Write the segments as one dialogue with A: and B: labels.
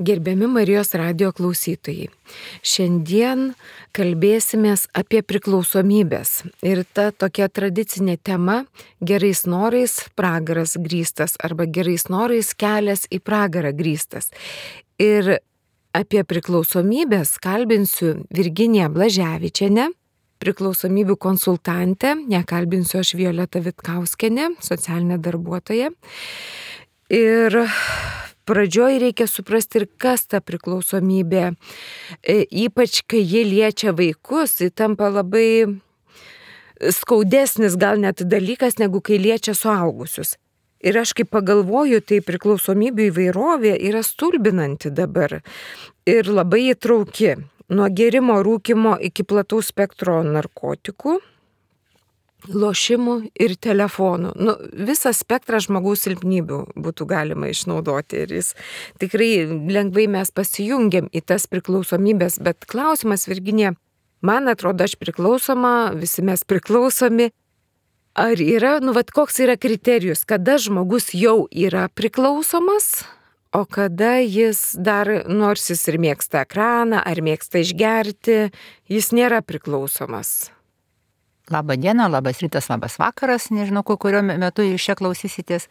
A: Gerbiami Marijos radijo klausytojai, šiandien kalbėsimės apie priklausomybės ir ta tokia tradicinė tema gerais norais pragaras grįstas arba gerais norais kelias į pragarą grįstas. Ir apie priklausomybės kalbinsiu Virginiją Blaževičienę, priklausomybių konsultantę, nekalbinsiu aš Violeta Vitkauskienė, socialinė darbuotoja. Ir pradžioj reikia suprasti ir kas ta priklausomybė, ypač kai ji liečia vaikus, ji tampa labai skaudesnis gal net dalykas, negu kai liečia suaugusius. Ir aš kaip pagalvoju, tai priklausomybių įvairovė yra stulbinanti dabar ir labai įtrauki. Nuo gėrimo, rūkymo iki plataus spektro narkotikų, lošimų ir telefonų. Visą spektrą žmogaus silpnybių būtų galima išnaudoti ir jis tikrai lengvai mes pasijungiam į tas priklausomybės, bet klausimas, Virginija, man atrodo, aš priklausoma, visi mes priklausomi. Ar yra, koks yra kriterijus, kada žmogus jau yra priklausomas, o kada jis dar, nors jis ir mėgsta ekraną, ar mėgsta išgerti, jis nėra priklausomas?
B: Labą dieną, labas rytas, labas vakaras, nežinau, kuriuo metu jūs čia klausysitės.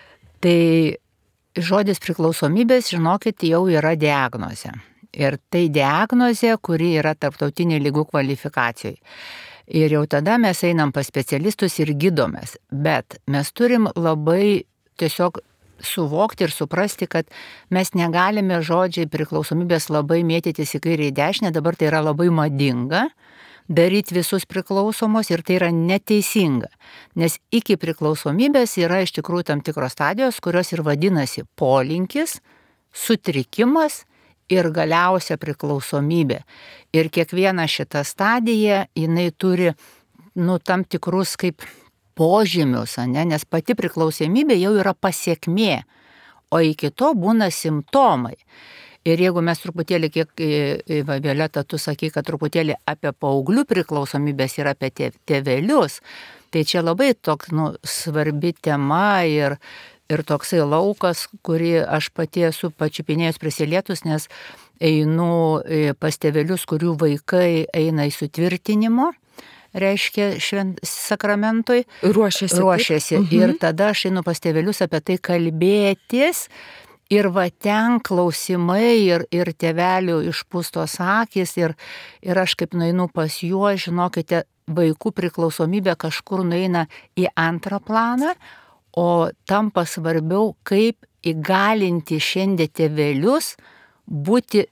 B: Tai žodis priklausomybės, žinokit, jau yra diagnozė. Ir tai diagnozė, kuri yra tarptautinė ligų kvalifikacijoje. Ir jau tada mes einam pas specialistus ir gydomės. Bet mes turim labai tiesiog suvokti ir suprasti, kad mes negalime žodžiai priklausomybės labai mėtytis į kairę į dešinę, dabar tai yra labai madinga daryti visus priklausomos ir tai yra neteisinga, nes iki priklausomybės yra iš tikrųjų tam tikros stadijos, kurios ir vadinasi polinkis, sutrikimas ir galiausia priklausomybė. Ir kiekviena šita stadija, jinai turi tam tikrus kaip požymius, nes pati priklausomybė jau yra pasiekmė, o iki to būna simptomai. Ir jeigu mes truputėlį, kiek, Violeta, tu sakai, kad truputėlį apie paauglių priklausomybės ir apie tėvelius, tai čia labai toks svarbi tema ir toksai laukas, kurį aš pati esu pačiupinėjus prisilietus, nes einu pas tėvelius, kurių vaikai eina į sutvirtinimo, reiškia sakramentui, ruošiasi. Ir tada aš einu pas tėvelius apie tai kalbėtis. Ir va ten klausimai ir tėvelių išpūstos akys ir aš kaip nueinu pas juos, žinokite, vaikų priklausomybė kažkur nueina į antrą planą, o tampa svarbiau, kaip įgalinti šiandien tėvelius būti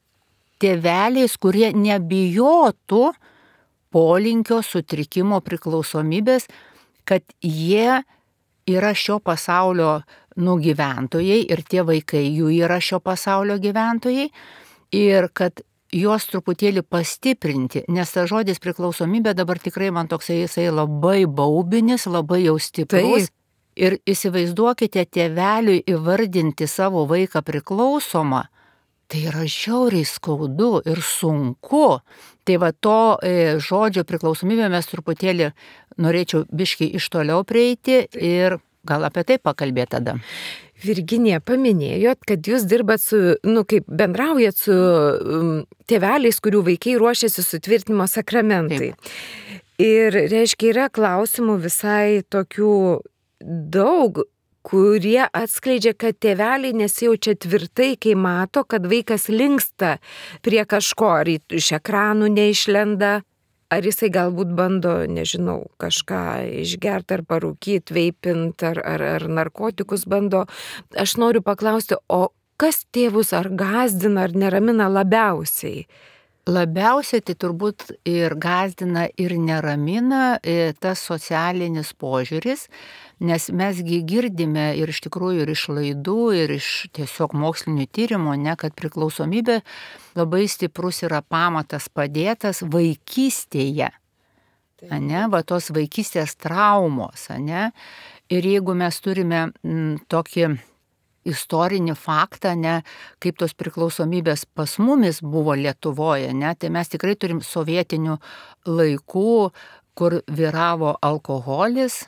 B: tėveliais, kurie nebijotų polinkio, sutrikimo, priklausomybės, kad jie yra šio pasaulio gyventojai ir tie vaikai jų yra šio pasaulio gyventojai ir kad juos truputėlį pastiprinti, nes tas žodis priklausomybė dabar tikrai man toksai jisai labai baubinis, labai jau stiprus. Taip. Ir įsivaizduokite tėveliui įvardinti savo vaiką priklausomą, tai yra žiauriai skaudu ir sunku. Tai va to žodžio priklausomybė mes truputėlį norėčiau biškį iš toliau prieiti ir gal apie tai pakalbėti tada.
A: Virginija, paminėjot, kad jūs dirbat su, kaip bendraujat su tėveliais, kurių vaikai ruošiasi sutvirtinimo sakramentai. Taip. Ir reiškia, yra klausimų visai tokių daug, kurie atskleidžia, kad tėveliai nesijaučia tvirtai, kai mato, kad vaikas linksta prie kažko, ar iš ekranų neišlenda, ar jisai galbūt bando, nežinau, kažką išgerti ar parūkyti, veipint, ar narkotikus bando. Aš noriu paklausti, o kas tėvus ar gąsdina, ar neramina labiausiai?
B: Labiausiai tai turbūt ir gąsdina, ir neramina tas socialinis požiūris, nes mesgi girdime ir iš tikrųjų ir iš laidų, ir iš tiesiog mokslinių tyrimų, kad priklausomybė labai stiprus yra pamatas padėtas vaikystėje, va tos vaikystės traumos, ir jeigu mes turime tokį istorinį faktą, kaip tos priklausomybės pas mumis buvo Lietuvoje, tai mes tikrai turim sovietinių laikų, kur vyravo alkoholis,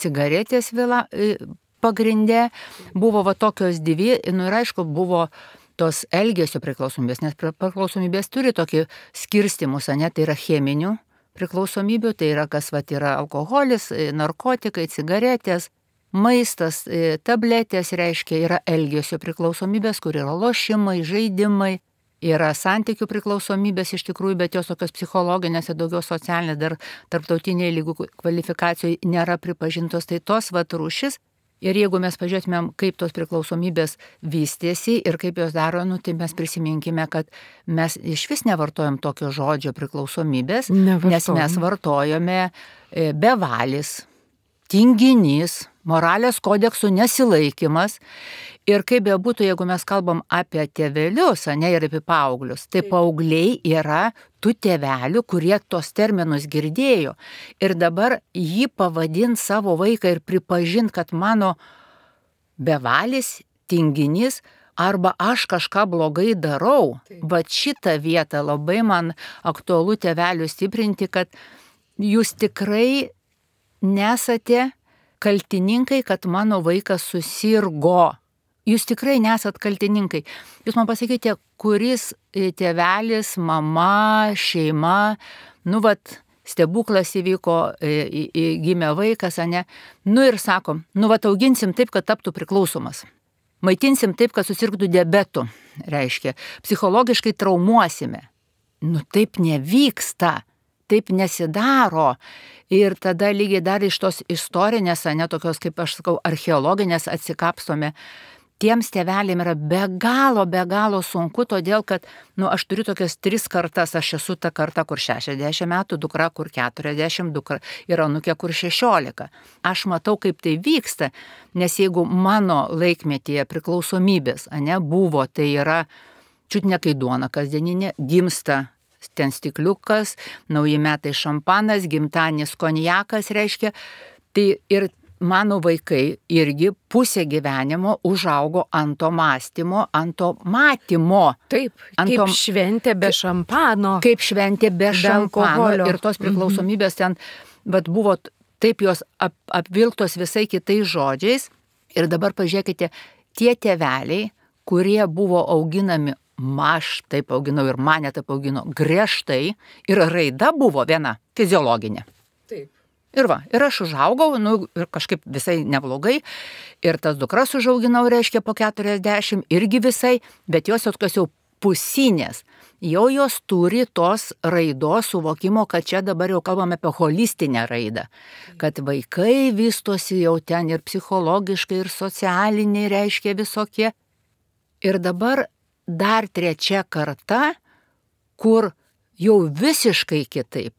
B: cigaretės pagrinde, buvo va tokios dvi, ir aišku, buvo tos elgesio priklausomybės, nes priklausomybės turi tokį skirstimus, ne, tai yra cheminių priklausomybių, tai yra kas yra alkoholis, narkotikai, cigaretės, maistas, tabletės, reiškia, yra elgesio priklausomybės, kur yra lošimai, žaidimai, yra santykių priklausomybės iš tikrųjų, bet jos tokios psichologinės ir daugiau socialinės, dar tarptautiniai lygų kvalifikacijai nėra pripažintos, tai tos rūšis. Ir jeigu mes pažiūrėtumėm, kaip tos priklausomybės vystėsi ir kaip jos daro, tai mes prisiminkime, kad mes iš vis nevartojam tokio žodžio priklausomybės, nes mes vartojame bevalis, tinginys, moralės kodeksų nesilaikymas. Ir kaip bebūtų, jeigu mes kalbam apie tėvelius, ne, ir apie paauglius, tai paaugliai yra tų tėvelių, kurie tos terminus girdėjo. Ir dabar jį pavadint savo vaiką ir pripažint, kad mano bevalis, tinginys, arba aš kažką blogai darau. Bet šitą vietą labai man aktualu tėvelių stiprinti, kad jūs tikrai nesate kaltininkai, kad mano vaikas susirgo. Jūs tikrai nesat kaltininkai. Jūs man pasakykite, kuris tėvelis, mama, šeima, stebuklas įvyko, gimė vaikas, ne? Ir sakom, auginsim taip, kad taptų priklausomas. Maitinsim taip, kad susirgtų diabetu, reiškia. Psichologiškai traumuosime. Taip nevyksta. Taip nesidaro. Ir tada lygiai dar iš tos istorinės, ne tokios, kaip aš sakau, archeologinės atsikapstome. Tiems tėvelėm yra be galo sunku, todėl kad, aš turiu tokias 3 kartas, aš esu ta karta, kur 60 metų, dukra, kur 40, dukra ir anūkė, kur 16. Aš matau, kaip tai vyksta, nes jeigu mano laikmetyje priklausomybės, ne, buvo, tai yra čiut ne kai duona kasdieninė, gimsta ten stikliukas, nauji metai šampanas, gimtadienis konjakas, reiškia, tai ir mano vaikai irgi pusę gyvenimo užaugo ant to mąstymo, ant to matymo.
A: Taip, kaip šventė be šampano.
B: Kaip šventė be šampano. Ir tos priklausomybės ten, bet buvo taip jos apvilktos visai kitais žodžiais. Ir dabar pažiūrėkite, tie tėveliai, kurie buvo auginami, aš taip auginau ir mane taip augino, griežtai, ir raida buvo viena, fiziologinė.
A: Taip.
B: Ir aš užaugau, ir kažkaip visai neblogai, ir tas dukras užauginau, reiškia, po 40, irgi visai, bet jos tokios jau pusinės. Jau jos turi tos raidos suvokimo, kad čia dabar jau kalbame apie holistinę raidą. Kad vaikai vystosi jau ten ir psichologiškai, ir socialiniai, reiškia, visokie. Ir dabar dar 3 karta, kur jau visiškai kitaip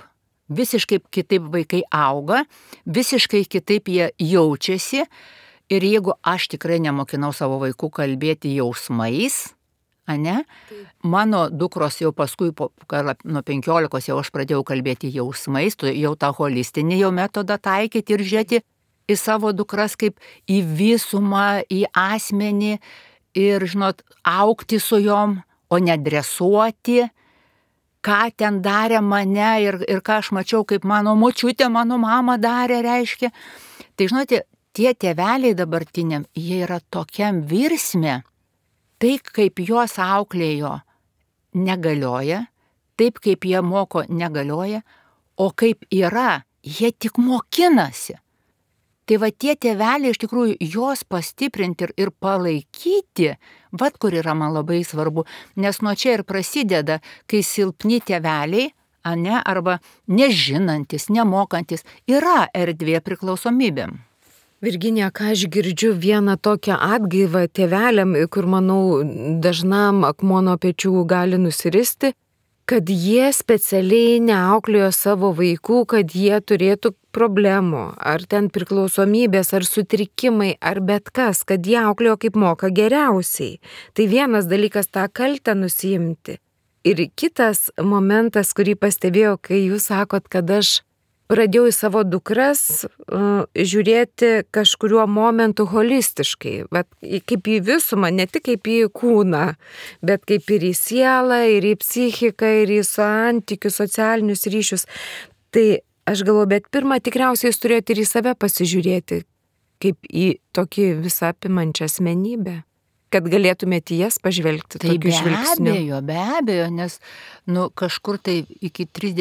B: vaikai auga, visiškai kitaip jie jaučiasi. Ir jeigu aš tikrai nemokinau savo vaikų kalbėti jausmais, ne, mano dukros jau paskui nuo 15 jau aš pradėjau kalbėti jausmais, jau tą holistinį jau metodą taikyti ir žiūrėti į savo dukras kaip į visumą, į asmenį ir, žinot, augti su jom, o ne dresuoti, ką ten darė mane ir ką aš mačiau, kaip mano močiutė, mano mama darė, reiškia. Tai, žinote, tie tėveliai dabartiniam, jie yra tokiam virsme, tai kaip juos auklėjo negalioja, taip kaip jie moko negalioja, o kaip yra, jie tik mokinasi. Tai tie tėveliai iš tikrųjų jos pastiprinti ir palaikyti, kur yra man labai svarbu, nes nuo čia ir prasideda, kai silpni tėveliai, ne, arba nežinantis, nemokantis, yra erdvė priklausomybėm.
A: Virginija, ką aš girdžiu vieną tokią atgaivą tėveliam, kur, manau, dažnam akmuo nuo pečių gali nusiristi, kad jie specialiai neauklėjo savo vaikų, kad jie turėtų problemų, ar ten priklausomybės, ar sutrikimai, ar bet kas, kad jie auklėjo kaip moka geriausiai. Tai vienas dalykas tą kaltę nusiimti. Ir kitas momentas, kurį pastebėjau, kai jūs sakot, kad aš pradėjau į savo dukras žiūrėti kažkuriuo momentu holistiškai, bet kaip į visumą, ne tik kaip į kūną, bet kaip ir į sielą, ir į psichiką, ir į santykius, socialinius ryšius. Tai aš galvoju, bet pirmą tikriausiai jūs turėjote ir į save pasižiūrėti, kaip į tokį visą apimančią asmenybę. kad galėtumėte jas pažvelgti
B: Tai
A: tokiu žvilgsniu.
B: be abejo, nes kažkur tai iki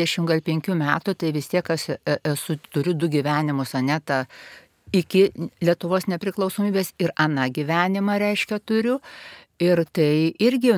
B: 35 metų, tai vis tiek turiu 2 gyvenimus, Aneta, iki Lietuvos nepriklausomybės ir aną gyvenimą, reiškia, turiu. Ir tai irgi,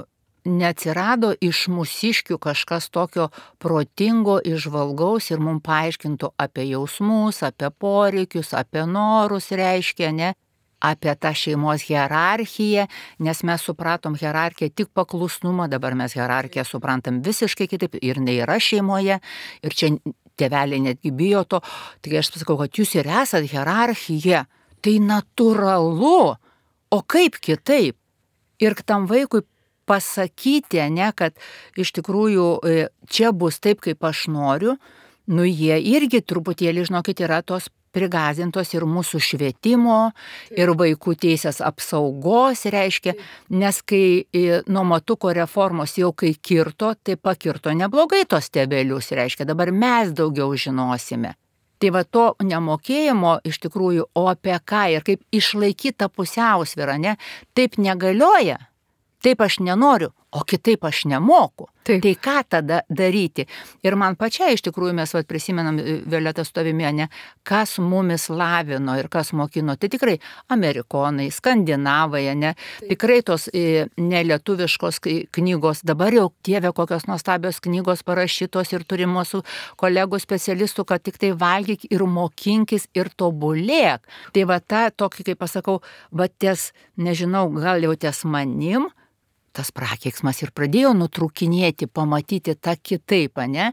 B: neatsirado iš mūsiškių kažkas tokio protingo, įžvalgaus ir mums paaiškintų apie jausmus, apie poreikius, apie norus, reiškia, ne, apie tą šeimos hierarchiją, nes mes supratom hierarchiją tik paklusnumą, dabar mes hierarchiją suprantam visiškai kitaip ir nėra šeimoje, ir čia tėveliai netgi bijo to, tai aš pasakau, kad jūs ir esat hierarchija, tai natūralu, o kaip kitaip? Ir tam vaikui pasakyti, ne, kad iš tikrųjų čia bus taip, kaip aš noriu, jie irgi truputėlį, žinokit, yra tos prigazintos ir mūsų švietimo, ir vaikų teisės apsaugos, reiškia, nes kai nuo matuko reformos jau kai kirto, tai pakirto neblogai tos tėvelius, reiškia, dabar mes daugiau žinosime. Tai va to nemokėjimo iš tikrųjų, o apie ką ir kaip išlaikyti tą pusiausvyrą, ne, taip negalioja. Taip aš nenoriu, o kitaip aš nemoku. Taip. Tai ką tada daryti? Ir man pačiai iš tikrųjų mes prisimenam, Violeta su tavimi, ne, kas mumis lavino ir kas mokino. Tai tikrai amerikonai, skandinavai, ne, tikrai tos nelietuviškos knygos, dabar jau Dieve kokios nuostabios knygos parašytos ir turi mūsų kolegų specialistų, kad tik tai valgyk ir mokinkis ir tobulėk. Tai va ta, tokį, kaip pasakau, va ties, nežinau, gal jau ties manim, tas prakeiksmas ir pradėjo nutrūkinėti, pamatyti tą kitaip, ne?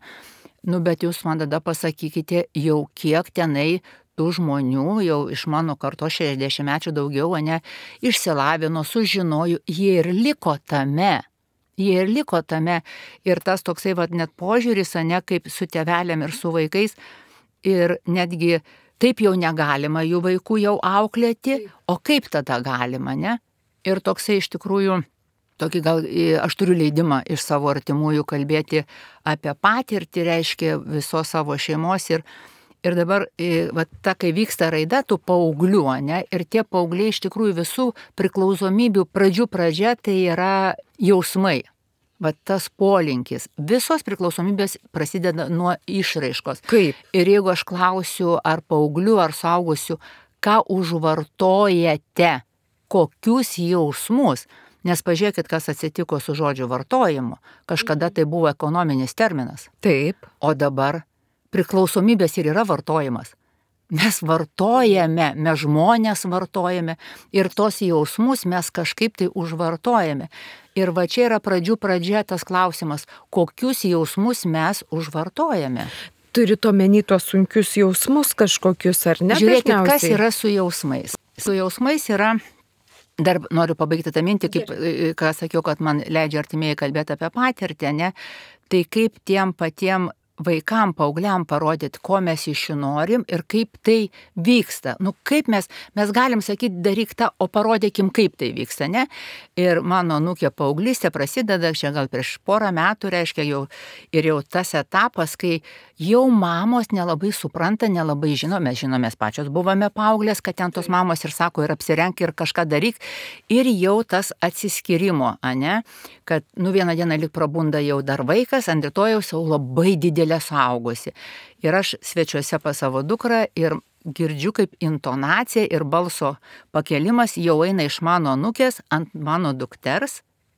B: Bet jūs man tada pasakykite, jau kiek tenai tų žmonių, jau iš mano karto 60-mečių daugiau, ne, išsilavino, sužinojo, jie ir liko tame. Ir tas toksai, net požiūris, ne, kaip su tėvelėm ir su vaikais, ir netgi taip jau negalima jų vaikų jau auklėti, o kaip tada galima, ne? Ir toksai iš tikrųjų, tokį gal aš turiu leidimą iš savo artimųjų kalbėti apie patirtį, reiškia, visos savo šeimos ir dabar, ta, kai vyksta raida tų paauglių, ne, ir tie paaugliai iš tikrųjų visų priklausomybių pradžia tai yra jausmai. Tas polinkis. Visos priklausomybės prasideda nuo išraiškos.
A: Kaip?
B: Ir jeigu aš klausiu ar paauglių, ar suaugusių, ką užvartojate, kokius jausmus, nes pažiūrėkit, kas atsitiko su žodžių vartojimu. Kažkada tai buvo ekonominis terminas.
A: Taip.
B: O dabar priklausomybės ir yra vartojimas. Mes vartojame, mes žmonės vartojame ir tos jausmus mes kažkaip tai užvartojame. Ir va čia yra pradžia tas klausimas, kokius jausmus mes užvartojame.
A: Turit omeny tuos sunkius jausmus kažkokius, ar ne?
B: Žiūrėkit, kas yra su jausmais. Su jausmais yra... Dar noriu pabaigti tą mintį, kaip, ką sakiau, kad man leidžia artimieji kalbėti apie patirtį, ne? Tai kaip tiem patiem vaikam, paaugliam parodyti, ko mes iš jų norim ir kaip tai vyksta. Kaip mes galim sakyti, daryk tą, o parodykim, kaip tai vyksta, ne? Ir mano anūkė paauglystė prasideda, čia gal prieš porą metų, reiškia, jau tas etapas, kai jau mamos nelabai supranta, nelabai žino, mes pačios buvome paauglės, kad ten tos mamos ir sako, ir apsirenk, ir kažką daryk, ir jau tas atsiskyrimo, ne? Kad vieną dieną lyg prabunda jau dar vaikas, ant rytojaus jau labai didelė suaugusi. Ir aš svečiuose pas savo dukrą ir girdžiu, kaip intonacija ir balso pakelimas jau eina iš mano anūkės ant mano dukters.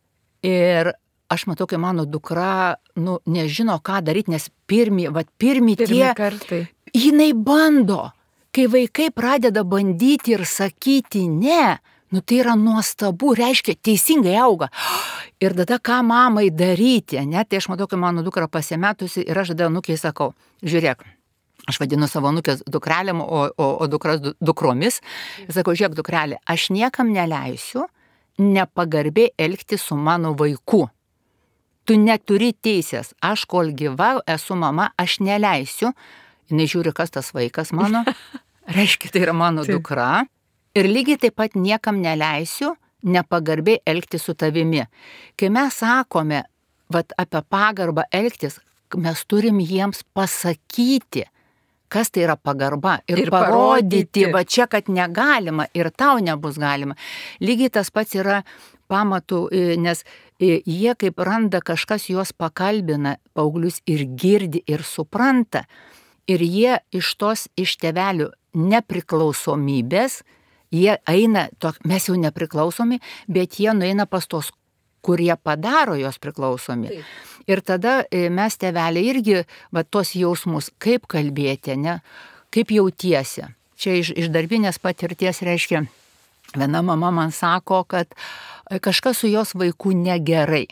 B: Ir aš matau, kai mano dukra, nežino, ką daryti, nes pirmi tie
A: kartai.
B: Jinai bando. Kai vaikai pradeda bandyti ir sakyti ne, tai yra nuostabu, reiškia, teisingai auga. Ir tada ką mamai daryti, ne? Tai aš matau, kai mano dukra pasimetusi ir aš tada anūkei sakau, žiūrėk, aš vadinu savo anūkės dukrelėm, o dukras dukromis. Sakau, žiūrėk, dukrelė, aš niekam neleisiu nepagarbiai elgti su mano vaiku. Tu neturi teisės, aš kol gyva esu mama, aš neleisiu. Jinai žiūri, kas tas vaikas mano, reiškia, tai yra mano dukra. Ir lygiai taip pat niekam neleisiu nepagarbiai elgti su tavimi. Kai mes sakome apie pagarbą elgtis, mes turim jiems pasakyti, kas tai yra pagarba ir
A: parodyti,
B: va čia, kad negalima ir tau nebus galima. Lygiai tas pats yra pamatų, nes jie kaip randa, kažkas juos pakalbina, paauglius ir girdi ir supranta. Ir jie iš tėvelių nepriklausomybės, jie eina, mes jau nepriklausomi, bet jie nueina pas tos, kurie padaro jos priklausomi. Taip. Ir tada mes tėveliai irgi, tos jausmus, kaip kalbėti, ne, kaip jautiesi. Čia iš darbinės patirties reiškia, viena mama man sako, kad kažkas su jos vaiku negerai.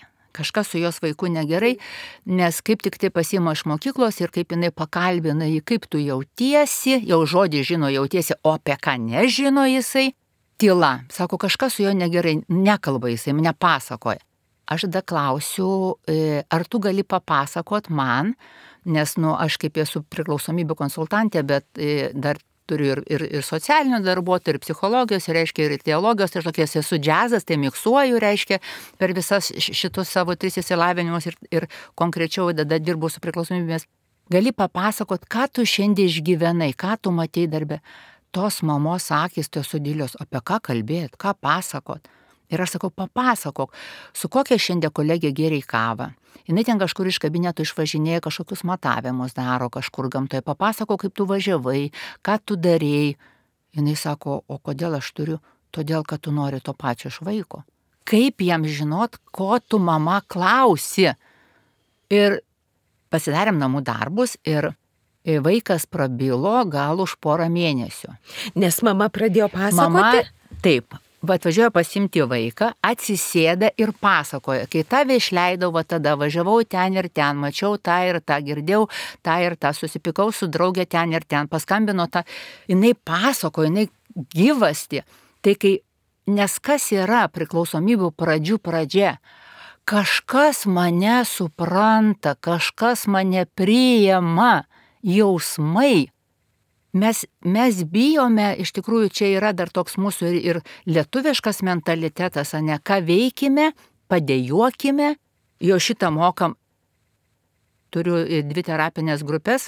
B: Nes kaip tik tai pasiima iš mokyklos ir kaip jinai pakalbina jį, kaip tu jautiesi, jau žodį žino jautiesi, o apie ką nežino jisai, tyla. Sako, kažkas su juo negerai, nekalba jisai, nepasakoja. Aš tada klausiu, ar tu gali papasakot man, nes, aš kaip esu priklausomybių konsultantė, bet dar turiu ir socialinių darbuotojų, ir psichologijos, reiškia, ir teologijos, tai tokies esu džiazas, tai miksuoju, reiškia, per visas šitus savo 3 išsilavinimus ir konkrečiau tada dirbu su priklausomybėmis. Gali papasakot, ką tu šiandien išgyvenai, ką tu matei darbe. Tos mamos akys, tos sudėlios, apie ką kalbėt, ką pasakot. Ir aš sakau, papasakok, su kokia šiandien kolegė gėrei kavą. Jinai ten kažkur iš kabinetų išvažinėja, kažkokius matavimus daro, kažkur gamtoje. Papasakok, kaip tu važiavai, ką tu darėjai. Jinai sako, o kodėl aš turiu? Todėl, kad tu nori to pačio iš vaiko. Kaip jam žinot, ko tu mama klausi? Ir pasidarėm namų darbus ir vaikas prabilo gal už 4 mėnesių.
A: Nes mama pradėjo pasakoti?
B: Taip. Atvažiuoja pasimti vaiką, atsisėda ir pasakoja. Kai tave išleidau, tada važiavau ten ir ten, mačiau tą ir tą, girdėjau tą ir tą, susipikau su draugė ten ir ten, paskambino tą. Jinai pasakoja, jinai gyvasti. Tai nes kas yra priklausomybių pradžių pradžia? Kažkas mane supranta, kažkas mane priima, jausmai. Mes bijome, iš tikrųjų čia yra dar toks mūsų ir lietuviškas mentalitetas, ne, ką veikime, padėjuokime, jau šitą mokam. Turiu 2 terapinės grupės,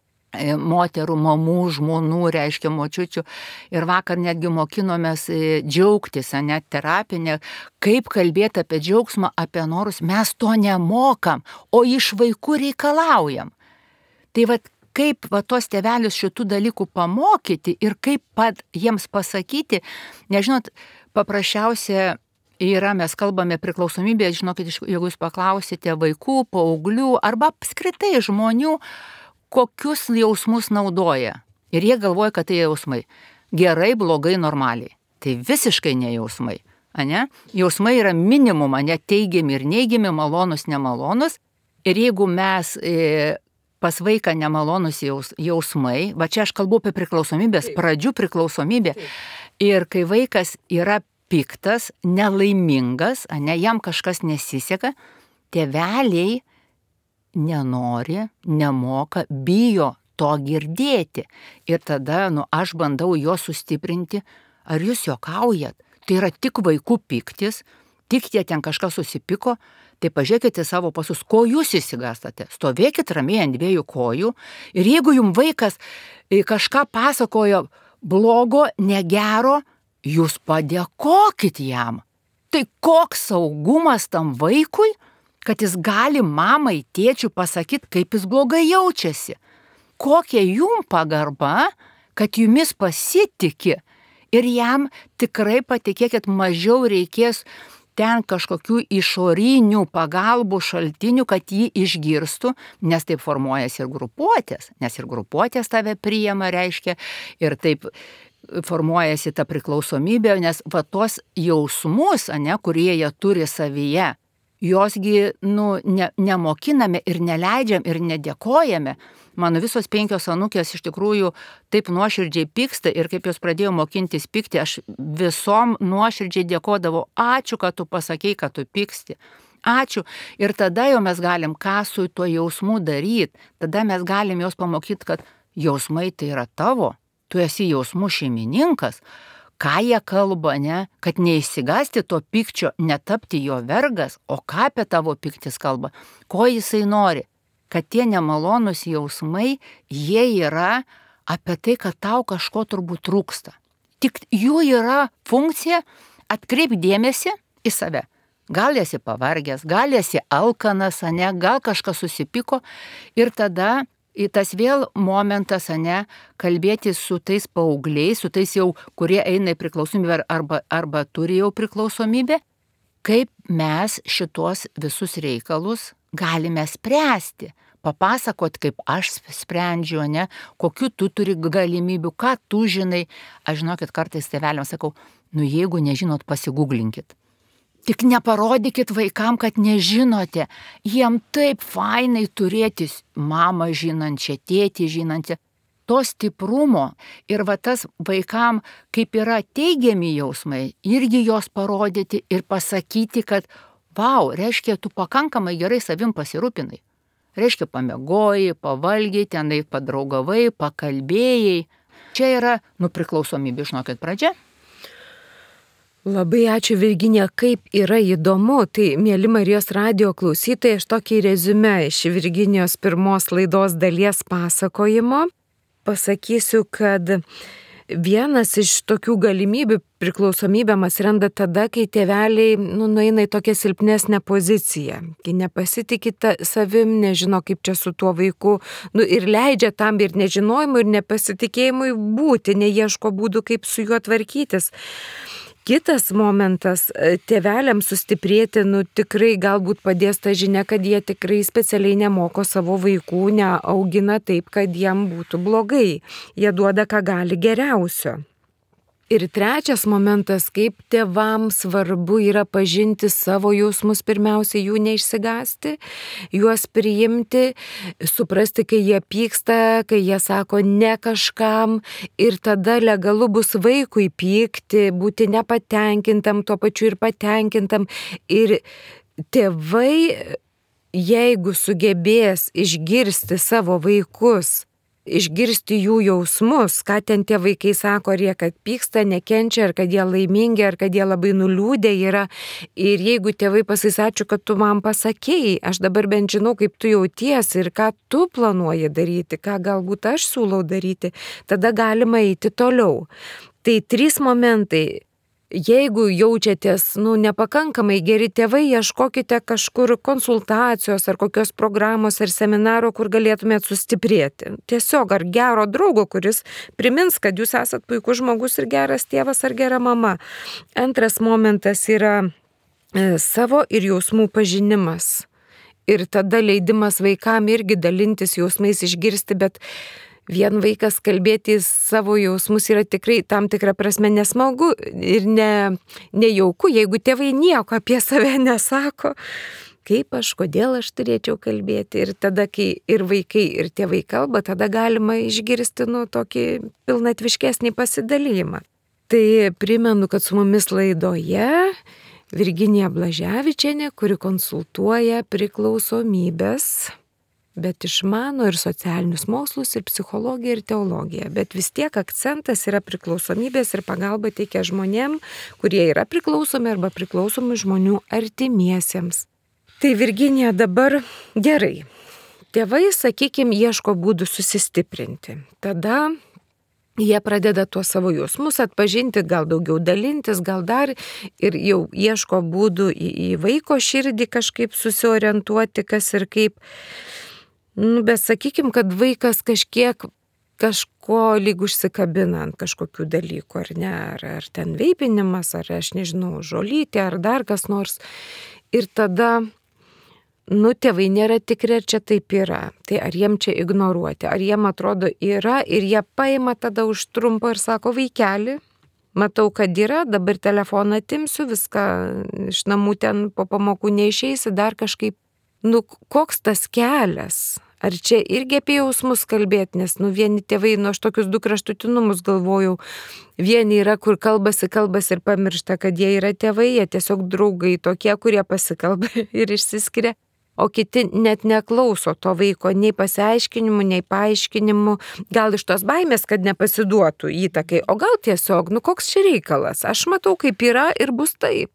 B: moterų, mamų, žmonų, reiškia močiučių, ir vakar netgi mokinomės džiaugtis, ne, terapinė, kaip kalbėti apie džiaugsmą, apie norus, mes to nemokam, o iš vaikų reikalaujam. Tai kaip tos tėvelius šitų dalykų pamokyti ir kaip jiems pasakyti, nežinot, paprasčiausia yra, mes kalbame priklausomybė, žinokit, jeigu jūs paklausite vaikų, paauglių arba apskritai žmonių, kokius jausmus naudoja. Ir jie galvoja, kad tai jausmai. Gerai, blogai, normaliai. Tai visiškai ne jausmai. Ne? Jausmai yra minimum, ne teigiami ir neigiami, malonus, nemalonus. Ir jeigu mes pas vaiką nemalonus jausmai, čia aš kalbu apie priklausomybės, pradžių priklausomybė. Ir kai vaikas yra piktas, nelaimingas, jam kažkas nesiseka, tėveliai nenori, nemoka, bijo to girdėti. Ir tada, aš bandau juos sustiprinti, ar jūs juokaujat? Tai yra tik vaikų piktis, tik jie ten kažkas susipiko, tai pažiūrėkite savo pasus, ko jūs įsigastate. Stovėkit ramiai ant 2 kojų ir jeigu jums vaikas kažką pasakojo blogo, negero, jūs padėkokit jam. Tai koks saugumas tam vaikui, kad jis gali mamai, tėčiui pasakyti, kaip jis blogai jaučiasi. Kokia jum pagarba, kad jumis pasitiki ir jam tikrai patikėkit, mažiau reikės ten kažkokių išorinių pagalbų šaltinių, kad jį išgirstų, nes taip formuojasi ir grupuotės, nes ir grupuotės tave priima, reiškia, ir taip formuojasi ta priklausomybė, nes tos jausmus, kurie jie turi savyje, josgi, nemokiname ir neleidžiam ir nedėkojame. Mano visos 5 anūkės iš tikrųjų taip nuoširdžiai pyksta ir kaip jos pradėjo mokintis pykti, aš visom nuoširdžiai dėkodavau, ačiū, kad tu pasakei, kad tu pyksti. Ačiū. Ir tada jau mes galim ką su tuo jausmu daryti. Tada mes galim jos pamokyti, kad jausmai tai yra tavo. Tu esi jausmų šeimininkas. Ką jie kalba, ne? Kad neįsigasti to pykčio, netapti jo vergas, o ką apie tavo pyktis kalba, ko jisai nori. Kad tie nemalonus jausmai, jie yra apie tai, kad tau kažko turbūt trūksta. Tik jų yra funkcija atkreipti dėmesį į save. Gal esi pavargęs, gal esi alkanas, ane, gal kažkas susipiko ir tada į tas vėl momentas, ane, kalbėti su tais paaugliais, su tais jau, kurie eina į priklausomybę arba turi jau priklausomybę, kaip mes šitos visus reikalus galime spręsti. Papasakot, kaip aš sprendžiu, ne, kokiu tu turi galimybių, ką tu žinai. Aš žinokit, kartais tėveliams sakau, jeigu nežinot, pasigūglinkit. Tik neparodykit vaikam, kad nežinote. Jiem taip fainai turėti mamą žinančią, tėtį žinančią. To stiprumo ir va tas vaikam, kaip yra teigiami jausmai, irgi jos parodyti ir pasakyti, kad vau, reiškia, tu pakankamai gerai savim pasirūpinai. Reiškia, pamiegojai, pavalgiai, tenai padraugavai, pakalbėjai. Čia yra, priklausomybė, žinokit, pradžia.
A: Labai ačiū, Virginija, kaip yra įdomu. Tai, mėly Marijos radijo klausytojai, aš tokį reziumę iš Virginijos pirmos laidos dalies pasakojimo pasakysiu, kad vienas iš tokių galimybių priklausomybėm atsiranda tada, kai tėveliai nueina į tokią silpnesnę poziciją, kai nepasitikite savim, nežino kaip čia su tuo vaiku, ir leidžia tam ir nežinojimui, ir nepasitikėjimui būti, neieško būdų, kaip su juo tvarkytis. Kitas momentas, tėveliams sustiprėti, tikrai galbūt padės ta žinia, kad jie tikrai specialiai nemoko savo vaikų, neaugina taip, kad jiem būtų blogai. Jie duoda, ką gali geriausio. Ir trečias momentas, kaip tėvams svarbu yra pažinti savo jausmus, pirmiausia, jų neišsigąsti, juos priimti, suprasti, kai jie pyksta, kai jie sako ne kažkam ir tada legalu bus vaikui pykti, būti nepatenkintam, tuo pačiu ir patenkintam. Ir tėvai, jeigu sugebės išgirsti savo vaikus, išgirsti jų jausmus, ką ten tie vaikai sako, ar jie kad pyksta, nekenčia, ar kad jie laimingi, ar kad jie labai nuliūdę yra. Ir jeigu tėvai pasakys, ačiū, kad tu man pasakėjai, aš dabar bent žinau, kaip tu jautiesi ir ką tu planuoji daryti, ką galbūt aš siūlau daryti, tada galima eiti toliau. Tai 3 momentai. Jeigu jaučiatės, nepakankamai geri tėvai, ieškokite kažkur konsultacijos ar kokios programos ar seminaro, kur galėtumėt sustiprėti. Tiesiog ar gero draugo, kuris primins, kad jūs esat puikus žmogus ir geras tėvas ar gera mama. Antras momentas yra savo ir jausmų pažinimas. Ir tada leidimas vaikam irgi dalintis jausmais, išgirsti, bet vien vaikas kalbėti savo jausmus yra tikrai tam tikrą prasme nesmagu ir nejauku, jeigu tėvai nieko apie save nesako. Kaip kodėl aš turėčiau kalbėti. Ir tada, kai ir vaikai, ir tėvai kalba, tada galima išgirsti tokį pilnatviškesnį pasidalijimą. Tai primenu, kad su mumis laidoje Virginija Blaževičienė, kuri konsultuoja priklausomybės, bet išmano ir socialinius mokslus, ir psichologiją, ir teologiją. Bet vis tiek akcentas yra priklausomybės ir pagalba teikia žmonėm, kurie yra priklausomi arba priklausomi žmonių artimiesiems. Tai Virginija, dabar gerai. Tėvai, sakykime, ieško būdų susistiprinti. Tada jie pradeda tuos savo jausmus atpažinti, gal daugiau dalintis, gal dar ir jau ieško būdų į vaiko širdį kažkaip susiorientuoti, kas ir kaip. Bet sakykim, kad vaikas kažko lyg užsikabina ant kažkokių dalykų, ar ne, ar ten veipinimas, ar aš nežinau, žolytė, ar dar kas nors. Ir tada, tėvai nėra tikri, ar čia taip yra. Tai ar jiem čia ignoruoti, ar jiem atrodo yra ir jie paima tada už trumpo ir sako, vaikeli, matau, kad yra, dabar telefoną atimsiu, viską iš namų ten po pamokų neišeisi, dar kažkaip. Koks tas kelias? Ar čia irgi apie jausmus kalbėti, nes vieni tėvai, aš tokius 2 kraštutinumus galvojau, vieni yra, kur kalbasi ir pamiršta, kad jie yra tėvai, jie tiesiog draugai tokie, kurie pasikalba ir išsiskiria, o kiti net neklauso to vaiko nei pasiaiškinimų, nei paaiškinimų, gal iš tos baimės, kad nepasiduotų įtakai, o gal tiesiog, koks čia reikalas, aš matau, kaip yra ir bus taip.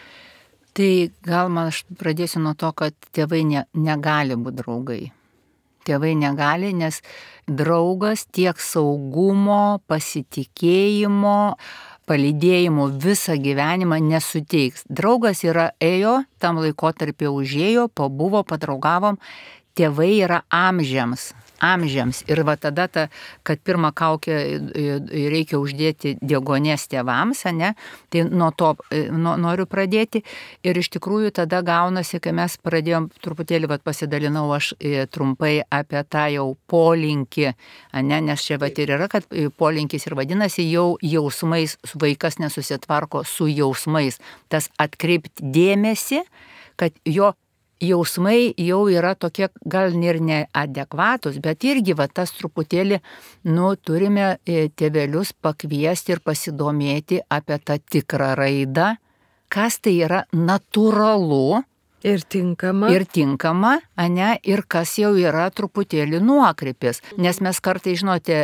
B: Tai gal aš pradėsiu nuo to, kad tėvai negali būti draugai. Tėvai negali, nes draugas tiek saugumo, pasitikėjimo, palydėjimo visą gyvenimą nesuteiks. Draugas ėjo, tam laikotarpį užėjo, pabuvo, padraugavom, tėvai yra amžiams. Ir va tada, kad pirmą kaukę reikia uždėti degonės tėvams, ne, tai nuo to noriu pradėti. Ir iš tikrųjų tada gaunasi, kai mes pradėjom, truputėlį pasidalinau aš trumpai apie tą jau polinkį, ne, nes čia ir yra, kad polinkis ir vadinasi jau jausmais, vaikas nesusitvarko su jausmais. Tas atkreipti dėmesį, kad jo jausmai jau yra tokie gal ir neadekvatus, bet irgi tas truputėlį, turime tėvelius pakviesti ir pasidomėti apie tą tikrą raidą, kas tai yra natūralu
A: ir tinkama,
B: ane, ir kas jau yra truputėlį nuokrypis. Nes mes kartais, žinote,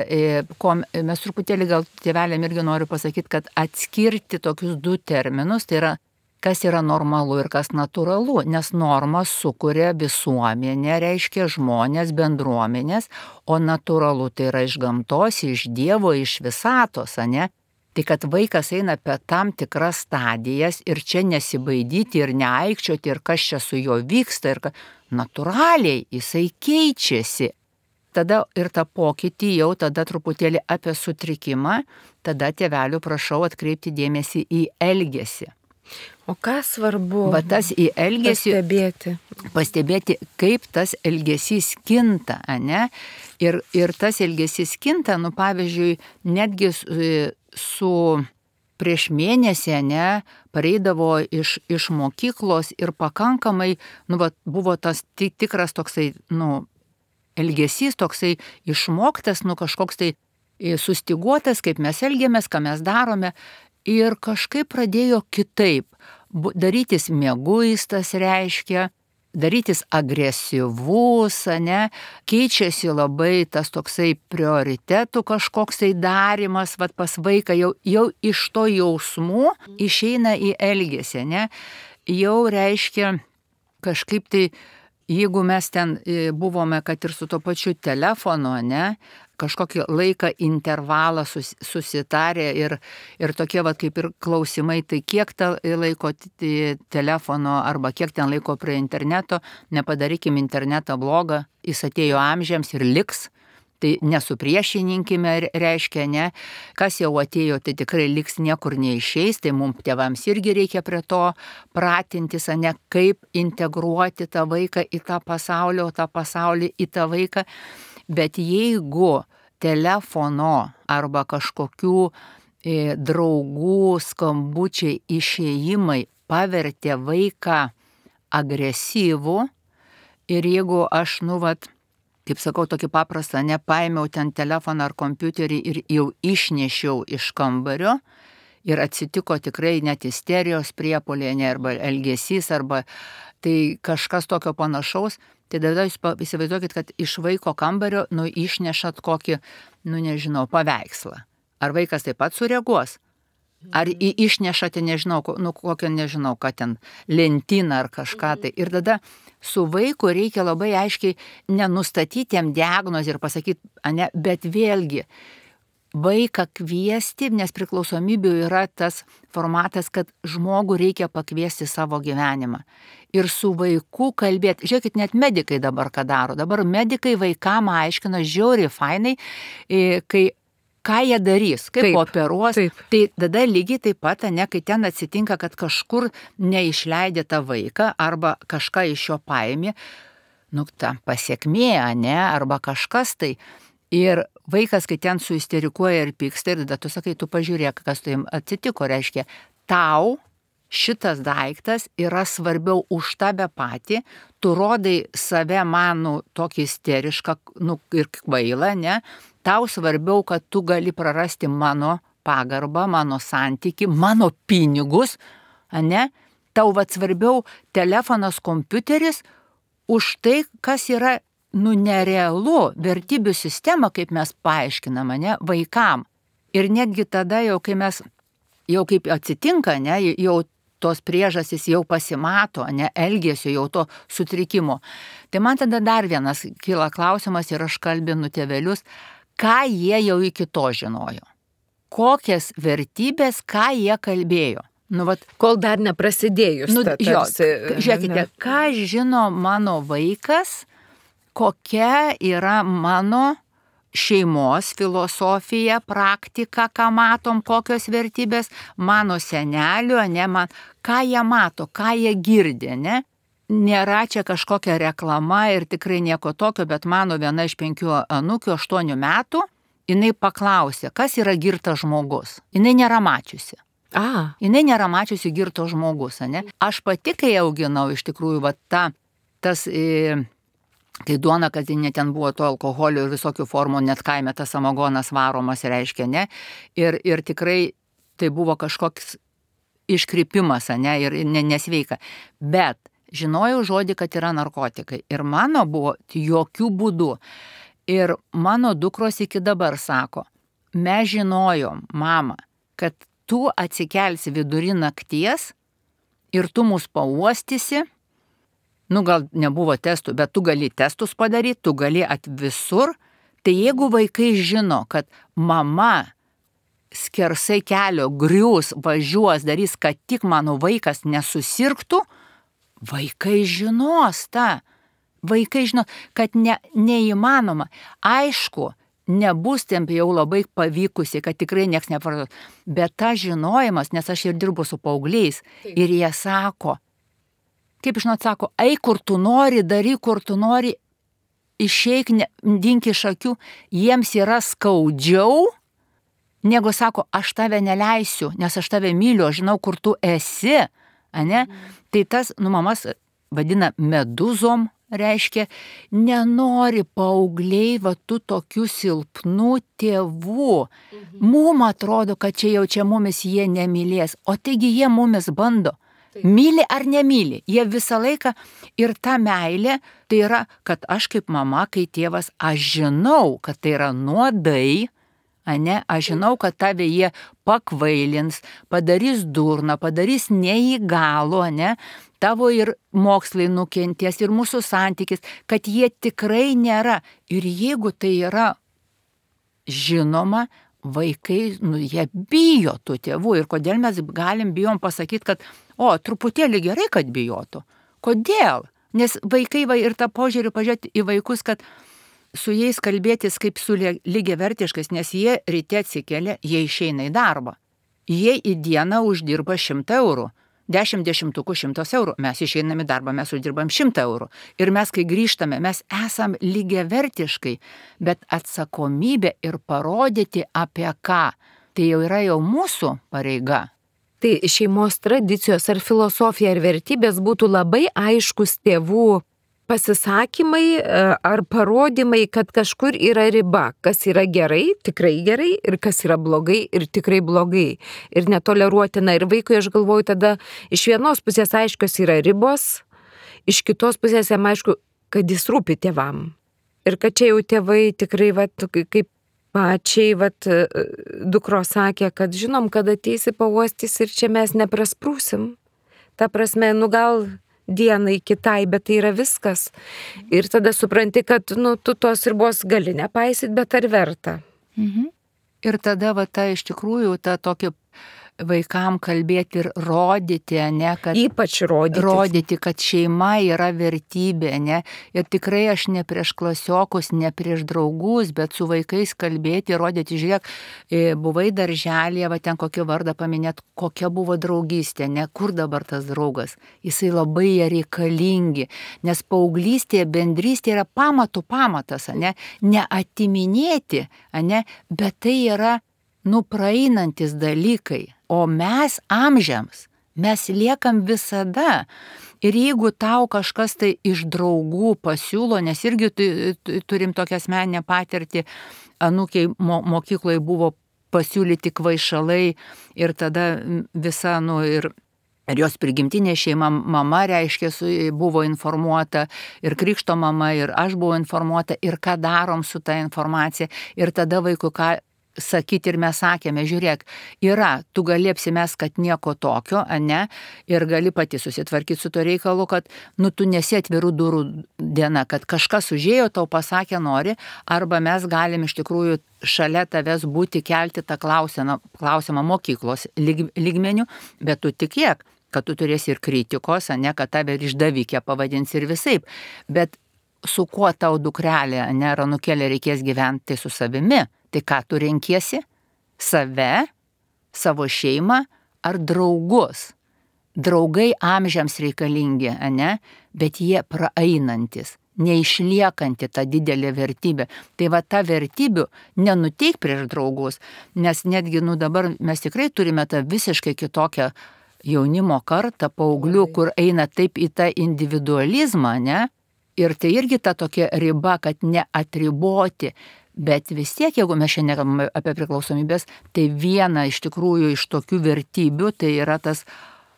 B: mes truputėlį gal tėveliam irgi noriu pasakyti, kad atskirti tokius du terminus, tai yra kas yra normalu ir kas natūralu, nes normas sukuria visuomenė, reiškia žmonės, bendruomenės, o natūralu tai yra iš gamtos, iš Dievo, iš visatos, ne? Tai kad vaikas eina apie tam tikras stadijas ir čia nesibaidyti ir neaikčioti ir kas čia su juo vyksta ir kad natūraliai jisai keičiasi. Tada ir tą pokytį jau tada truputėlį apie sutrikimą, tada tėvelių prašau atkreipti dėmesį į elgesį.
A: O ką svarbu
B: tas į elgesį pastebėti, kaip tas elgesys kinta, ne? Ir tas elgesys kinta, pavyzdžiui, netgi su prieš mėnesį, ne, pareidavo iš mokyklos ir pakankamai, buvo tas tikras toksai, elgesys toksai išmoktas, kažkoks tai sustiguotas, kaip mes elgiamės, ką mes darome. Ir kažkaip pradėjo kitaip. Darytis mieguistas reiškia, darytis agresyvus, ne, keičiasi labai tas toksai prioritetų kažkoks tai darymas, pas vaiką jau iš to jausmų išeina į elgesį, ne, jau reiškia kažkaip tai, jeigu mes ten buvome, kad ir su to pačiu telefonu, ne, kažkokį laiką intervalą susitarė ir tokie kaip ir klausimai, tai kiek laiko telefono arba kiek ten laiko prie interneto, nepadarykim internetą blogą, jis atėjo amžiams ir liks, tai nesupriešininkime reiškia, ne, kas jau atėjo, tai tikrai liks niekur neišeis, tai mums tėvams irgi reikia prie to pratintis, ne, kaip integruoti tą vaiką į tą pasaulį, o tą pasaulį į tą vaiką. Bet jeigu telefono arba kažkokių draugų skambučiai išėjimai pavertė vaiką agresyvų ir jeigu aš, kaip sakau, tokį paprastą, nepaėmiau ten telefoną ar kompiuterį ir jau išnešiau iš kambario ir atsitiko tikrai net isterijos priepuolė, arba elgesys, arba tai kažkas tokio panašaus, tai tada jūs įsivaizduokit, kad iš vaiko kambario išnešat kokį, nežinau, paveikslą. Ar vaikas taip pat sureaguos? Ar išnešate, nežinau, kokią, nežinau, ką ten, lentyną ar kažką tai. Ir tada su vaiku reikia labai aiškiai nenustatyti jam diagnozę ir pasakyti, ne, bet vėlgi, vaiką kviesti, nes priklausomybių yra tas formatas, kad žmogų reikia pakviesti savo gyvenimą. Ir su vaiku kalbėti. Žiūrėkit, net medikai dabar ką daro. Dabar medikai vaikam aiškina žiauriai fainai, ką jie darys, kaip operuos. Taip. Tai tada lygiai taip pat, ne, kai ten atsitinka, kad kažkur neišleidė tą vaiką arba kažką iš jo paėmė, ta pasiekmė, ne, arba kažkas tai. Ir vaikas, kai ten suisterikuoja ir pyksta, ir tada tu sakai, tu pažiūrėk, kas tu jam atsitiko, reiškia, tau šitas daiktas yra svarbiau už tave patį, tu rodai save man tokį isterišką, ir kvailą, ne, tau svarbiau, kad tu gali prarasti mano pagarbą, mano santykį, mano pinigus, ne, tau svarbiau telefonas, kompiuteris už tai, kas yra nerealu, vertybių sistema, kaip mes paaiškiname, ne, vaikam. Ir netgi tada jau, kai mes, jau kaip atsitinka, ne, jau tos priežastys jau pasimato, ne elgesio, jau to sutrikimo. Tai man tada dar vienas kyla klausimas ir aš kalbinu tėvelius, ką jie jau iki to žinojo. Kokias vertybės, ką jie kalbėjo.
A: Kol dar neprasidėjus.
B: Žiūrėkite, ką žino mano vaikas, kokia yra mano šeimos filosofija, praktika, ką matom, kokios vertybės, mano senelio, ką jie mato, ką jie girdi, ne? Nėra čia kažkokia reklama ir tikrai nieko tokio, bet mano viena iš 5 anūkių 8 metų, jinai paklausė, kas yra girtas žmogus. Jinai nėra mačiusi. Jinai nėra mačiusi girto žmogus, ne? Aš pati, kai auginau, iš tikrųjų, kai duona kasdienė ten buvo to alkoholio ir visokių formų, net kaime tas samagonas varomas reiškia, ne? Ir tikrai tai buvo kažkoks iškrypimas, ne? Ir nesveika. Bet žinojau žodį, kad yra narkotikai. Ir mano buvo jokių būdų. Ir mano dukros iki dabar sako, mes žinojom, mama, kad tu atsikelsi vidury nakties ir tu mus pauostysi. Gal nebuvo testų, bet tu gali testus padaryti, tu gali visur. Tai jeigu vaikai žino, kad mama skersai kelio griūs, važiuos, darys, kad tik mano vaikas nesusirgtų, vaikai žinos tą. Vaikai žino, kad neįmanoma. Aišku, nebus ten jau labai pavykusi, kad tikrai nieks nepraras. Bet ta žinojimas, nes aš ir dirbu su paaugliais, ir jie sako, kaip žinot, sako, eik kur tu nori, daryk kur tu nori, išeik, dink iš akių, jiems yra skaudžiau, negu sako, aš tave neleisiu, nes aš tave myliu, aš žinau, kur tu esi, ane? Tai tas, mamas vadina meduzom, reiškia, nenori paaugliai, tų tokių silpnų tėvų. Mum atrodo, kad čia mumis jie nemylės, o taigi jie mumis bando. Myli ar nemyli, jie visą laiką ir ta meilė, tai yra, kad aš kaip mama, kai tėvas, aš žinau, kad tai yra nuodai, ane, aš žinau, kad tave jie pakvailins, padarys durną, padarys neįgalų, ane, tavo ir mokslai nukentės, ir mūsų santykis, kad jie tikrai nėra. Ir jeigu tai yra žinoma, vaikai, jie bijo tų tėvų. Ir kodėl mes bijom pasakyti, kad, truputėlį gerai, kad bijotų. Kodėl? Nes vaikai ir tą požiūrį pažiūrėti į vaikus, kad su jais kalbėtis kaip su lygiavertiškais, nes jie ryte atsikelia, jie išeina į darbą. Jie į dieną uždirba 100 eurų. 10 dešimtukų 100 eurų. Mes išeiname į darbą, mes uždirbam 100 eurų. Ir mes, kai grįžtame, mes esam lygiavertiškai, bet atsakomybė ir parodyti apie ką, tai jau yra jau mūsų pareiga.
A: Tai šeimos tradicijos ar filosofija ar vertybės būtų labai aiškus tėvų pasisakymai ar parodymai, kad kažkur yra riba, kas yra gerai, tikrai gerai, ir kas yra blogai ir tikrai blogai. Ir netoleruotina. Ir vaikui, aš galvoju, tada iš vienos pusės aiškios yra ribos, iš kitos pusės jam aišku, kad jis rūpi tėvam. Ir kad čia jau tėvai tikrai, kaip pačiai, dukros sakė, kad žinom, kad ateisi pauostys ir čia mes neprasprūsim. Ta prasme, gal dienai kitai, bet tai yra viskas. Ir tada supranti, kad tu tos ribos gali nepaisyt, bet ar verta.
B: Ir tada iš tikrųjų ta tokia vaikam kalbėti ir rodyti, ne, kad
A: ypač rodyti,
B: kad šeima yra vertybė, ne, ir tikrai aš ne prieš klasiokus, ne prieš draugus, bet su vaikais kalbėti, rodyti, žiūrėk, buvai darželėje, ten kokį vardą paminėt, kokia buvo draugystė, ne, kur dabar tas draugas, jisai labai reikalingi, nes paauglystėje, bendrystė yra pamatas, ne atiminėti, ne, bet tai yra praeinantis dalykai. O mes amžiams, mes liekam visada. Ir jeigu tau kažkas tai iš draugų pasiūlo, nes irgi turim tokią asmeninę patirtį, anūkiai mokykloje buvo pasiūlyti kvaišalai ir tada visa, ir jos prigimtinė šeima, mama, reiškia, buvo informuota, ir krikšto mama, ir aš buvau informuota, ir ką darom su ta informacija. Ir tada vaikų sakyti ir mes sakėme, žiūrėk, tu gali apsimest, kad nieko tokio, ane, ir gali pati susitvarkyti su to reikalu, kad, tu nesi atvirų durų diena, kad kažkas užėjo, tau pasakė nori, arba mes galim iš tikrųjų šalia tavęs būti, kelti tą klausimą mokyklos lygmenių, bet tu tikėk, kad tu turėsi ir kritikos, ane, kad tave išdavikė pavadins ir visaip, bet su kuo tau dukrelė, ane, ar anūkėlė reikės gyventi, tai su savimi. Tai ką tu renkiesi? Save, savo šeimą ar draugus? Draugai amžiams reikalingi, ane, bet jie praeinantis, neišliekanti ta didelė vertybė. Tai va ta vertybių nenuteik prieš draugus, nes netgi dabar mes tikrai turime tą visiškai kitokią jaunimo kartą, paauglių, kur eina taip į tą individualizmą, ne? Ir tai irgi ta tokia riba, kad neatriboti, bet vis tiek, jeigu mes šiandien kalbame apie priklausomybės, tai viena iš tikrųjų iš tokių vertybių, tai yra tas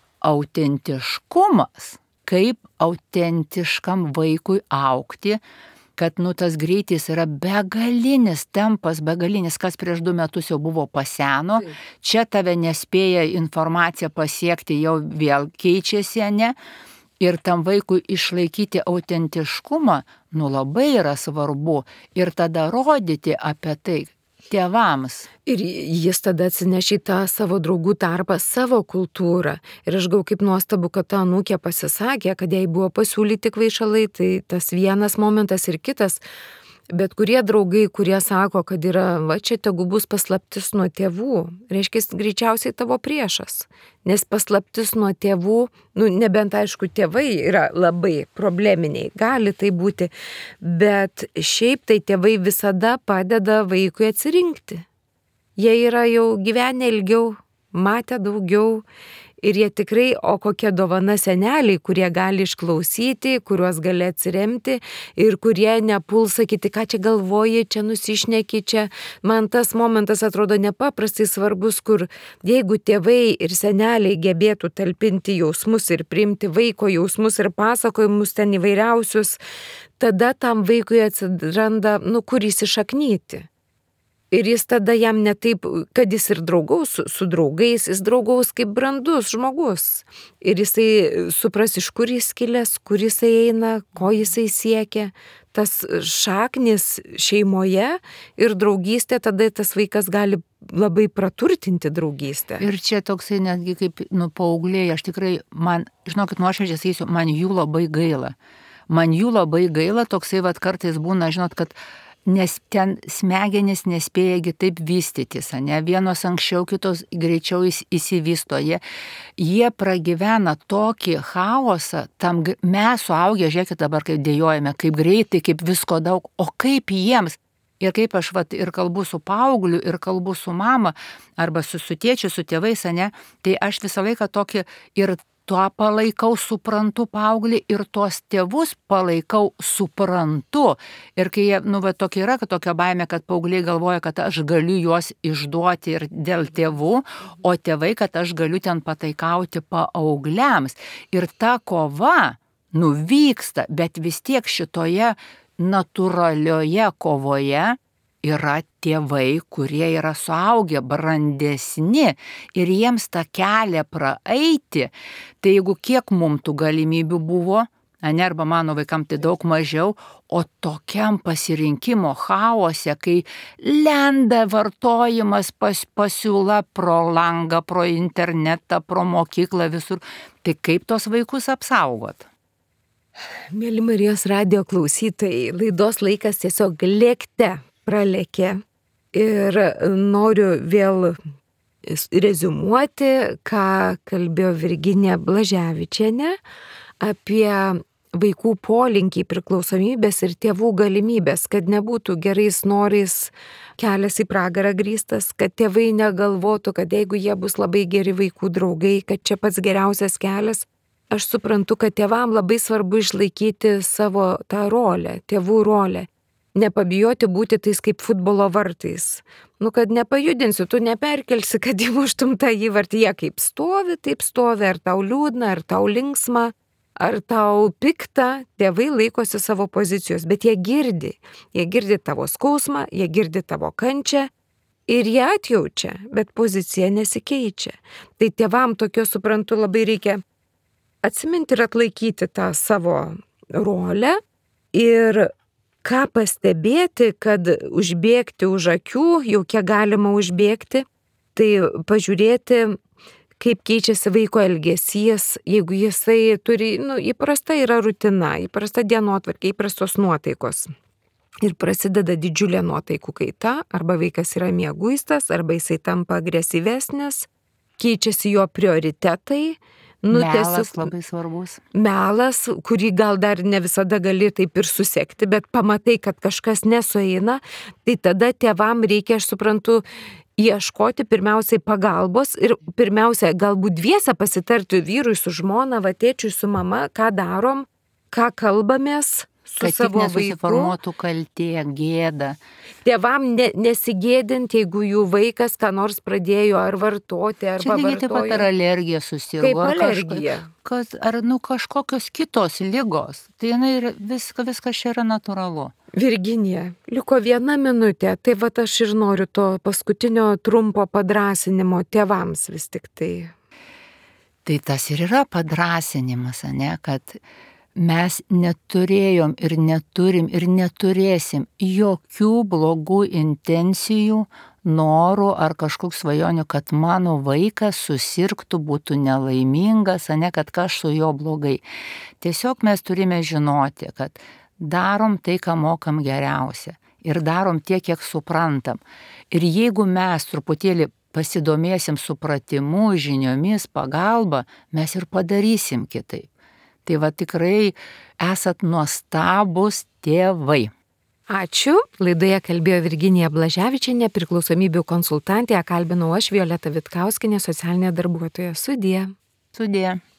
B: autentiškumas, kaip autentiškam vaikui augti, kad tas greitis yra begalinis tempas, begalinis, kas prieš 2 metus jau buvo paseno, čia tave nespėja informacija pasiekti, jau vėl keičiasi, ne? Ir tam vaikui išlaikyti autentiškumą, labai yra svarbu ir tada rodyti apie tai tėvams.
A: Ir jis tada atsinešė tą savo draugų tarpą, savo kultūrą. Ir aš kaip nuostabu, kad ta anūkė pasisakė, kad jai buvo pasiūlyti kvaišalai, tai tas vienas momentas ir kitas. Bet kurie draugai, kurie sako, kad yra, va čia tegu bus paslaptis nuo tėvų, reiškia, greičiausiai tavo priešas. Nes paslaptis nuo tėvų, nebent aišku, tėvai yra labai probleminiai, gali tai būti, bet šiaip tai tėvai visada padeda vaikui atsirinkti. Jie yra jau gyvenę ilgiau, matę daugiau. Ir jie tikrai, o kokia dovana seneliai, kurie gali išklausyti, kuriuos gali atsiremti ir kurie nepuls sakyti, ką čia galvoji, čia nusišneki, čia. Man tas momentas atrodo nepaprastai svarbus, kur jeigu tėvai ir seneliai gebėtų talpinti jausmus ir priimti vaiko jausmus ir pasakojimus ten įvairiausius, tada tam vaikui atsiranda, kur įsišaknyti. Ir jis tada jam ne taip, kad jis ir draugaus su draugais, jis draugaus kaip brandus žmogus. Ir jisai supras, iš kur jis kilęs, kur jisai eina, ko jisai siekia. Tas šaknis šeimoje ir draugystė, tada tas vaikas gali labai praturtinti draugystę.
B: Ir čia toksai netgi kaip paaugliai, aš tikrai, žinokit, nuoširdžiai sakysiu, man jų labai gaila. Man jų labai gaila, toksai kartais būna, žinot, kad nes ten smegenys nespėjagi taip vystytis, ne? Vienos anksčiau, kitos greičiau įsivysto. Jie pragyvena tokį chaosą, tam mes suaugę, žiūrėkit dabar, kaip dėjojame, kaip greitai, kaip visko daug, o kaip jiems. Ir kaip aš ir kalbu su paaugliu, ir kalbu su mama, arba su tėčiu, su tėvais, ne? Tai aš visą laiką tokį ir tuo palaikau, suprantu paauglį ir tuos tėvus palaikau, suprantu. Ir kai jie, tokia yra, kad tokia baimė, kad paaugliai galvoja, kad aš galiu juos išduoti ir dėl tėvų, o tėvai, kad aš galiu ten pataikauti paaugliams. Ir ta kova, vyksta, bet vis tiek šitoje natūralioje kovoje yra tėvai, kurie yra suaugę, brandesni ir jiems tą kelią praeiti. Tai jeigu kiek mums tų galimybių buvo, arba mano vaikam tai daug mažiau, o tokiam pasirinkimo chaose, kai lenda vartojimas pasiūla pro langą, pro internetą, pro mokyklą visur, tai kaip tos vaikus apsaugot?
A: Mėly Marijos radijo klausytojai, laidos laikas tiesiog lėkte pralėkė ir noriu vėl reziumuoti, ką kalbėjo Virginija Blaževičienė apie vaikų polinkį priklausomybės ir tėvų galimybės, kad nebūtų gerais norais kelias į pragarą grįstas, kad tėvai negalvotų, kad jeigu jie bus labai geri vaikų draugai, kad čia pats geriausias kelias. Aš suprantu, kad tėvam labai svarbu išlaikyti savo tą rolę, tėvų rolę. Nepabijoti būti tais kaip futbolo vartais. Kad nepajudinsiu, tu neperkelsi, kad įmuštum tą įvartį. Jie kaip stovi, taip stovi, ar tau liūdna, ar tau linksma, ar tau pikta, tėvai laikosi savo pozicijos, bet jie girdi tavo skausmą, jie girdi tavo kančią Ir jie atjaučia, bet pozicija nesikeičia. Tai tėvam tokio, suprantu, labai reikia atsiminti ir atlaikyti tą savo rolę ir ką pastebėti, kad užbėgti už akių, jau kiek galima užbėgti, tai pažiūrėti, kaip keičiasi vaiko elgesys, jeigu jisai turi, įprasta yra rutina, įprasta dienotvarkė, įprastos nuotaikos. Ir prasideda didžiulė nuotaikų kaita, arba vaikas yra mieguistas, arba jisai tampa agresyvesnis, keičiasi jo prioritetai.
B: Melas labai svarbus.
A: Melas, kurį gal dar ne visada gali taip ir susekti, bet pamatai, kad kažkas nesueina, tai tada tėvam reikia, aš suprantu, ieškoti pirmiausiai pagalbos ir pirmiausia galbūt dviese pasitarti vyrui su žmona, tėčiui su mama, ką darom, ką kalbamės su
B: kad
A: savo vaiku.
B: Kad nesusiformuotų kaltė, gėda.
A: Tėvam nesigėdint, jeigu jų vaikas ką nors pradėjo ar vartoti, ar
B: pavartojo. Čia lygiai taip pat ar alergija susirgo.
A: Kaip alergija.
B: Ar kažkokios kitos ligos. Tai viskas čia yra natūralu.
A: Virginija, liko 1 minutė, tai aš ir noriu to paskutinio trumpo padrąsinimo tėvams vis tik tai.
B: Tai tas ir yra padrąsinimas, kad mes neturėjom ir neturim ir neturėsim jokių blogų intencijų, norų ar kažkokių svajonių, kad mano vaikas susirgtų, būtų nelaimingas, kad kažkas su juo blogai. Tiesiog mes turime žinoti, kad darom tai, ką mokam geriausia ir darom tiek, kiek suprantam. Ir jeigu mes truputėlį pasidomėsim supratimu, žiniomis, pagalba, mes ir padarysim kitaip. Tai tikrai esat nuostabus tėvai.
A: Ačiū. Laidoje kalbėjo Virginija Blaževičienė, priklausomybių konsultantė, kalbinau aš, Violeta Vitkauskienė, socialinė darbuotoja. Sudie.
B: Sudie.